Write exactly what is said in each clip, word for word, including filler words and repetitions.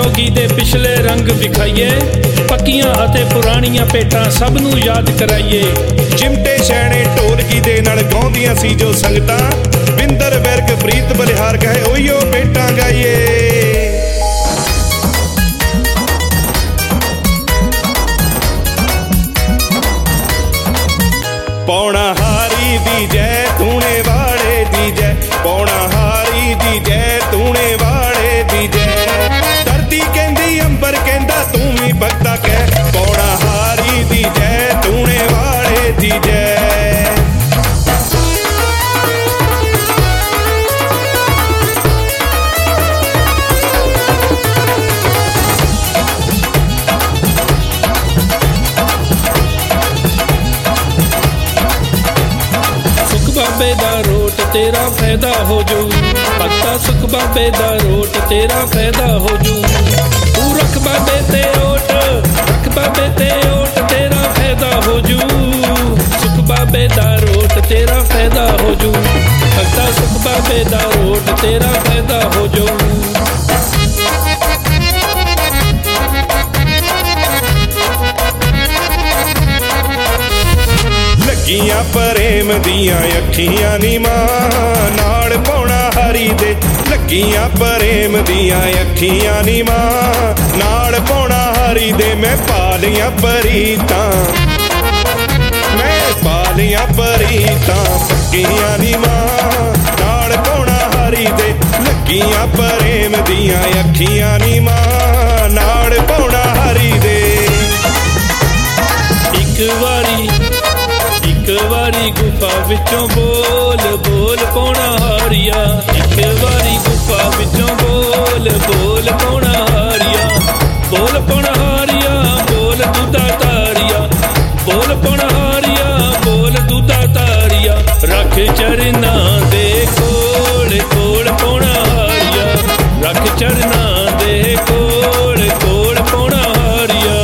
ਜੋਗੀ ਦੇ ਪਿਛਲੇ ਰੰਗ ਵਿਖਾਈਏ, ਪੱਕੀਆਂ ਅਤੇ ਪੁਰਾਣੀਆਂ ਭੇਟਾਂ ਸਭ ਨੂੰ ਯਾਦ ਕਰਾਈਏ। ਚਿਮਟੇ ਛੈਣੇ ਢੋਲਕੀ ਦੇ ਨਾਲ ਗਾਉਂਦੀਆਂ ਸੀ ਜੋ ਸੰਗਤਾਂ, ਬਿੰਦਰ ਵਿਰਕ ਪ੍ਰੀਤ ਬਲਿਹਾਰ ਕਹੇ ਉਹੀਓ ਭੇਟਾਂ ਗਾਈਏ। ਪੌਣਾ ਹਾਰੀ ਦੀ ਜੈ ਤੂਣੇ ਵਾਲੇ ਦੀ ਜੈ, ਪੌਣਾ ਹਾਰੀ ਦੀ ਜੈ ਤੂਣੇ ਵਾਲੇ ਦੀ ਜੈ। ਧਰਤੀ ਕਹਿੰਦੀ ਅੰਬਰ ਕਹਿੰਦਾ ਤੂੰ ਵੀ ਭਗਤਾ ਕਹਿ, ਪੌਣਾ ਹਾਰੀ ਦੀ ਜੈ ਤੂਣੇ ਵਾਲੇ ਦੀ ਜੈ। ਬਾਬੇ ਦਾ ਰੋਟ ਤੇਰਾ ਫਾਇਦਾ ਹੋ ਜੂ, ਭਗਤਾ ਸੁਖ ਬਾਬੇ ਦਾ ਰੋਟ ਤੇਰਾ ਫਾਇਦਾ ਹੋ ਜੂ। ਤੂੰ ਰੱਖ ਬਾਬੇ ਤੇ ਓਟ, ਰੱਖ ਬਾਬੇ ਤੇ ਓਟ ਤੇਰਾ ਫਾਇਦਾ ਹੋ ਜੂ। ਸੁਖ ਬਾਬੇ ਦਾ ਰੋਟ ਤੇਰਾ ਫਾਇਦਾ ਹੋ ਜੂ, ਭਗਤਾ ਸੁਖ ਬਾਬੇ ਦਾ ਰੋਟ ਤੇਰਾ ਫਾਇਦਾ ਹੋ ਜੂ। ਲੱਗੀਆਂ ਪ੍ਰੇਮ ਦੀਆਂ ਅੱਖੀਆਂ ਨੀ ਮਾਂ ਨਾਲ ਪੌਣਾ ਹਾਰੀ ਦੇ, ਲੱਗੀਆਂ ਪ੍ਰੇਮ ਦੀਆਂ ਅੱਖੀਆਂ ਨੀ ਮਾਂ ਨਾਲ ਪੌਣਾ ਹਾਰੀ ਦੇ। ਮੈਂ ਪਾਲੀਆਂ ਪਰੀਤਾਂ, ਮੈਂ ਪਾਲੀਆਂ ਪਰੀਤਾਂ ਪੱਕੀਆਂ ਨੀ ਮਾਂ ਨਾਲ ਪੌਣਾ ਹਾਰੀ ਦੇ, ਲੱਗੀਆਂ ਪ੍ਰੇਮ ਦੀਆਂ ਅੱਖੀਆਂ ਨੀ ਮਾਂ ਨਾਲ ਪੌਣਾ ਹਾਰੀ ਦੇ। ਇੱਕ ਵਾਰੀ ਇੱਕ ਵਾਰੀ ਗੁਫਾ ਵਿੱਚੋਂ ਬੋਲ ਬੋਲ ਪੌਣਾ ਹਾਰੀਆ, ਇੱਕ ਵਾਰੀ ਗੁਫਾ ਵਿੱਚੋਂ ਬੋਲ ਬੋਲ ਪੌਣਾ ਹਾਰੀਆ। ਬੋਲ ਪੌਣਾ ਹਾਰੀਆ ਬੋਲ ਦੁੱਧਾ ਤਾਰੀਆ, ਬੋਲ ਪੌਣਾ ਹਾਰੀਆ ਬੋਲ ਦੁੱਧਾ ਤਾਰੀਆ। ਰੱਖ ਚਰਨਾਂ ਦੇ ਕੋਲ ਕੋਲ ਪੌਣਾ ਹਾਰੀਆ, ਰੱਖ ਚਰਨਾਂ ਦੇ ਕੋਲ ਕੋਲ ਪੌਣਾ ਹਾਰੀਆ।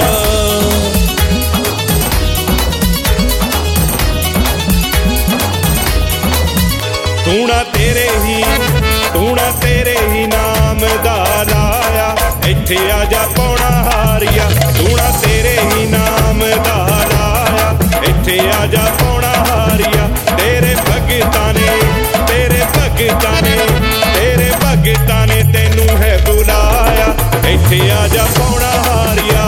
ਤੂਣਾ ਤੇਰੇ ਹੀ ਤੂਣਾ ਤੇਰੇ ਹੀ ਨਾਮ ਦਾ ਲਾਇਆ, ਇੱਥੇ ਆ ਜਾ ਪੌਣਾ ਹਾਰੀਆ। ਤੂਣਾ ਤੇਰੇ ਹੀ ਨਾਮ ਦਾ ਲਾਇਆ, ਇੱਥੇ ਆ ਜਾ ਪੌਣਾ ਹਾਰੀਆ। ਤੇਰੇ ਭਗਤਾਂ ਨੇ ਤੇਰੇ ਭਗਤਾਂ ਨੇ ਤੇਰੇ ਭਗਤਾਂ ਨੇ ਤੈਨੂੰ ਹੈ ਬੁਲਾਇਆ, ਇੱਥੇ ਆ ਜਾ ਪੌਣਾ ਹਾਰੀਆ।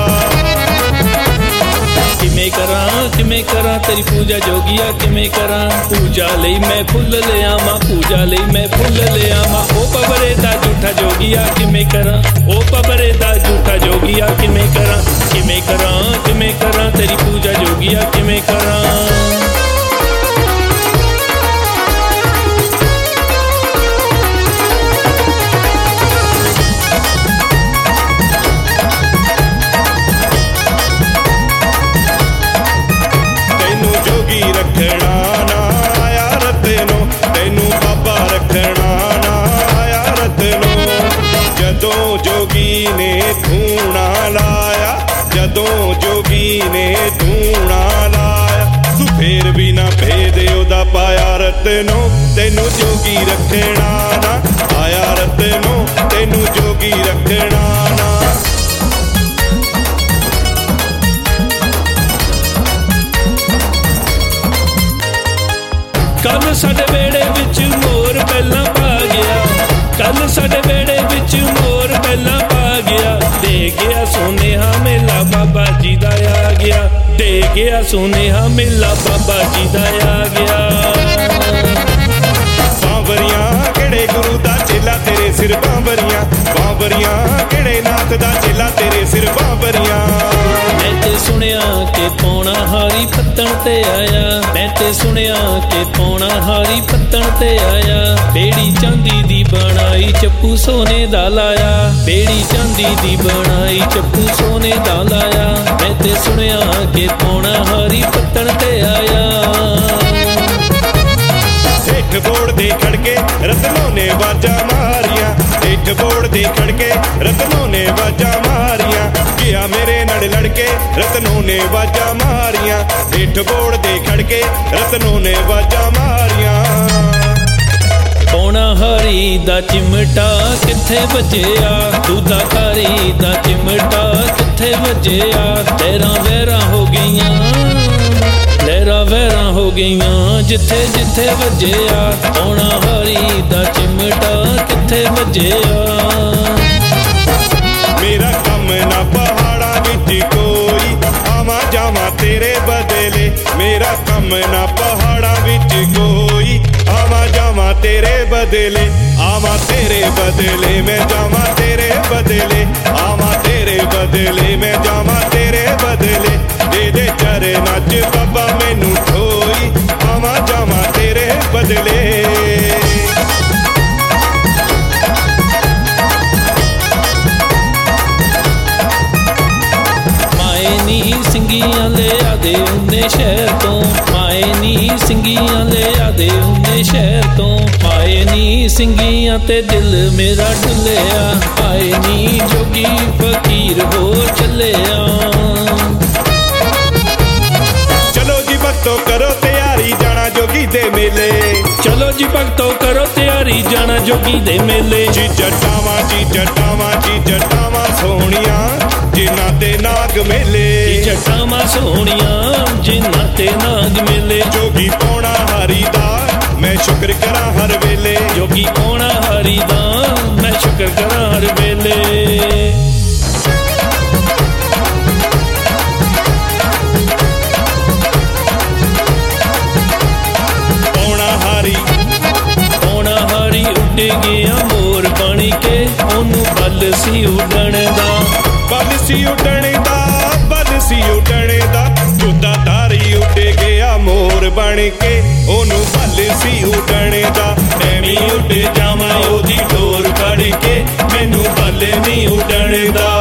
ਕਿਵੇਂ ਕਰਾਂ ਕਿਵੇਂ ਕਰਾਂ ਤੇਰੀ ਪੂਜਾ ਜੋਗੀਆ, ਕਿਵੇਂ ਕਰਾਂ ਪੂਜਾ ਲਈ ਮੈਂ ਫੁੱਲ ਲਿਆਵਾਂ, ਪੂਜਾ ਲਈ ਮੈਂ ਫੁੱਲ ਲਿਆਵਾਂ। ਉਹ ਪਬਰੇ ਦਾ ਝੂਠਾ ਜੋਗੀਆ ਕਿਵੇਂ ਕਰਾਂ, ਉਹ ਪਬਰੇ ਦਾ ਝੂਠਾ ਜੋਗੀਆ ਕਿਵੇਂ ਕਰਾਂ। ਕਿਵੇਂ ਕਰਾਂ ਕਿਵੇਂ ਕਰਾਂ ਤੇਰੀ ਪੂਜਾ ਜੋਗੀਆ ਕਿਵੇਂ ਕਰਾਂ। ਰੱਖਣਾ ਨਾ ਆਇਆ ਰਤਨੋ, ਤੈਨੂੰ ਬਾਬਾ ਰੱਖਣਾ ਨਾ ਆਇਆ ਰਤਨੋ। ਜਦੋਂ ਜੋਗੀ ਨੇ ਧੂਣਾ ਲਾਇਆ, ਜਦੋਂ ਜੋਗੀ ਨੇ ਧੂਣਾ ਲਾਇਆ, ਤੂੰ ਫੇਰ ਵੀ ਨਾ ਭੇਦ ਉਹਦਾ ਪਾਇਆ ਰਤਨੋ। ਤੈਨੂੰ ਜੋਗੀ ਰੱਖਣਾ ਨਾ ਆਇਆ ਰਤਨੋ, ਤੈਨੂੰ ਜੋਗੀ ਰੱਖਣਾ ਨਾ। ਕੱਲ ਸਾਡੇ ਵਿਹੜੇ ਵਿੱਚ ਮੋਰ ਪਹਿਲਾਂ ਪਾ ਗਿਆ, ਕੱਲ ਸਾਡੇ ਵਿਹੜੇ ਵਿੱਚ ਮੋਰ ਪਹਿਲਾਂ ਪਾ ਗਿਆ। ਦੇ ਗਿਆ ਸੁਨੇਹਾ ਮੇਲਾ ਬਾਬਾ ਜੀ ਦਾ ਆ ਗਿਆ, ਦੇ ਗਿਆ ਸੁਨੇਹਾ ਮੇਲਾ ਬਾਬਾ ਜੀ ਦਾ ਆ ਗਿਆ। ਬਾਂਵਰੀਆਂ ਕਿਹੜੇ ਗੁਰੂ ਦਾ ਚੇਲਾ ਤੇਰੇ ਸਿਰ ਬਾਂਵਰੀਆਂ, ਬਾਂਵਰੀਆਂ ਕਿਹੜੇ ਨਾਥ ਦਾ ਚੇਲਾ ਤੇਰੇ ਸਿਰ ਬਾਂਵਰੀਆਂ। ਮੈਂ ਤੇ ਸੁਣਿਆ ਕਿ ਪੌਣਾ ਹਾਰੀ ਪੱਤਣ ਤੇ ਆਇਆ, ਮੈਂ ਤੇ ਸੁਣਿਆ ਕਿ ਪੌਣਾ ਹਾਰੀ ਪੱਤਣ ਤੇ ਆਇਆ। ਬੇੜੀ ਚਾਂਦੀ ਦੀ ਬਣਾਈ ਚੱਪੂ ਸੋਨੇ ਦਾ ਲਾਇਆ, ਬੇੜੀ ਚਾਂਦੀ ਦੀ ਬਣਾਈ ਚੱਪੂ ਸੋਨੇ ਦਾ ਲਾਇਆ। ਮੈਂ ਤੇ ਸੁਣਿਆ ਕਿ ਪੌਣਾ ਹਾਰੀ ਪੱਤਣ ਤੇ ਆਇਆ। ਹੇਠ ਬੋੜ ਦੇ ਖੜਕੇ ਰਤਨੋਂ ਨੇ ਵਾਜਾਂ ਮਾਰੀਆਂ, ਹੇਠ ਬੋੜ ਦੇ ਖੜਕੇ ਰਤਨੋਂ ਨੇ ਵਾਜਾਂ ਮਾਰੀਆਂ। ਗਿਆ ਮੇਰੇ ਨਾਲ ਲੜਕੇ ਰਤਨੋਂ ਨੇ ਵਾਜਾਂ ਮਾਰੀਆਂ, ਹੇਠ ਬੋੜ ਦੇ ਖੜਕੇ ਰਤਨੋਂ ਨੇ ਵਾਜਾਂ ਮਾਰੀਆਂ। ਪੌਣਾ ਹਰੀ ਦਾ ਚਿਮਟਾ ਕਿੱਥੇ ਵੱਜਿਆ, ਦੂਦਾ ਖਾਰੀ ਦਾ ਚਿਮਟਾ ਕਿੱਥੇ ਵੱਜਿਆ। ਲਹਿਰਾਂ ਵਹਿਰਾਂ ਹੋ ਗਈਆਂ, ਲਹਿਰਾਂ ਵਹਿਰਾਂ ਹੋ ਗਈਆਂ ਜਿੱਥੇ ਜਿੱਥੇ ਵੱਜਿਆ। ਪੌਣਾ ਹਰੀ ਦਾ ਚਿਮਟਾ ਕਿੱਥੇ ਵੱਜਿਆ। ਮੇਰਾ ਕੰਮ ਨਾ ਪਹਾੜਾਂ ਵਿੱਚ ਕੋਈ, ਆਵਾਂ ਜਾਵਾਂ ਤੇਰੇ ਬਦਲੇ। ਮੇਰਾ ਕੰਮ ਨਾ ਪਹਾੜਾਂ ਵਿੱਚ ਕੋਈ, ਆਵਾਂ ਜਾਵਾਂ ਤੇਰੇ ਬਦਲੇ। ਆਵਾਂ ਤੇਰੇ ਬਦਲੇ ਮੈਂ ਜਾਵਾਂ ਤੇਰੇ ਬਦਲੇ। ਆਵਾਂ ਤੇਰੇ ਬਦਲੇ ਮੈਂ ਜਾਵਾਂ ਤੇਰੇ ਬਦਲੇ। ਦੇ ਦੇ ਚਰਨਾਂ 'ਚ ਬਾਬਾ ਮੈਨੂੰ ਠੋਈ, ਆਵਾਂ ਜਾਵਾਂ ਤੇਰੇ ਬਦਲੇ। ਸਿੰਘੀਆਂ ਲਿਆ ਦੇ ਉਹਨੇ ਸ਼ਹਿਰ ਤੋਂ, ਮਾਏ ਨੀ ਸਿੰਘੀਆਂ ਲਿਆ ਦੇ ਉਹਨੇ ਸ਼ਹਿਰ ਤੋਂ। ਮਾਏ ਨੀ ਸਿੰਘੀਆਂ ਤੇ ਦਿਲ ਮੇਰਾ ਡੁੱਲਿਆ, ਆਏ ਨੀ ਜੋਗੀ ਫਕੀਰ ਹੋ ਚੱਲਿਆ। ਚਲੋ ਜੀ ਭਗਤੋ ਕਰੋ ਤਿਆਰੀ ਜਾਣਾ ਜੋਗੀ ਦੇ ਮੇਲੇ। ਚਲੋ ਜੀ ਭਗਤੋ ਕਰੋ ਤਿਆਰੀ ਜਾਣਾ ਜੋਗੀ ਦੇ ਮੇਲੇ। ਜੀ ਜਟਾਵਾਂ ਜੀ ਜਟਾਵਾਂ ਜੀ ਜਟਾਵਾਂ ਸੋਹਣੀਆਂ ਜਿਨ੍ਹਾਂ ਤੇ ਨਾਗ ਮੇਲੇ। ਜੀ ਜਟਾਵਾਂ ਸੋਹਣੀਆਂ ਜਿਨ੍ਹਾਂ ਤੇ ਨਾਗ ਮੇਲੇ। ਜੋਗੀ ਪੌਣਾ ਹਰੀ ਦਾ ਮੈਂ ਸ਼ੁਕਰ ਕਰਾਂ ਹਰ ਵੇਲੇ। ਜੋਗੀ ਪੌਣਾ ਹਰੀ ਦਾ ਮੈਂ ਸ਼ੁਕਰ ਕਰਾਂ ਹਰ ਵੇਲੇ। ਪੌਣਾ ਹਰੀ ਉੱਡ ਗਿਆ ਮੋਰ ਬਣ ਕੇ, ਉਹਨੂੰ ਬਲ ਸੀ ਉੱਡਣ ਦਾ। ਬਲ ਸੀ ਉੱਡਣ ਦਾ, ਬਲ ਸੀ ਉੱਡਣ ਦਾ। ਜੋਧਾ ਧਾਰੀ ਉੱਡ ਗਿਆ ਮੋਰ ਬਣ ਕੇ, ਉਹਨੂੰ ਬਲ ਸੀ ਉੱਡਣ ਦਾ। ਮੈਂ ਵੀ ਉੱਡ ਜਾਵਾਂ ਉਹਦੀ ਡੋਰ ਫੜ ਕੇ, ਮੈਨੂੰ ਬਲ ਨਹੀਂ ਉੱਡਣ ਦਾ।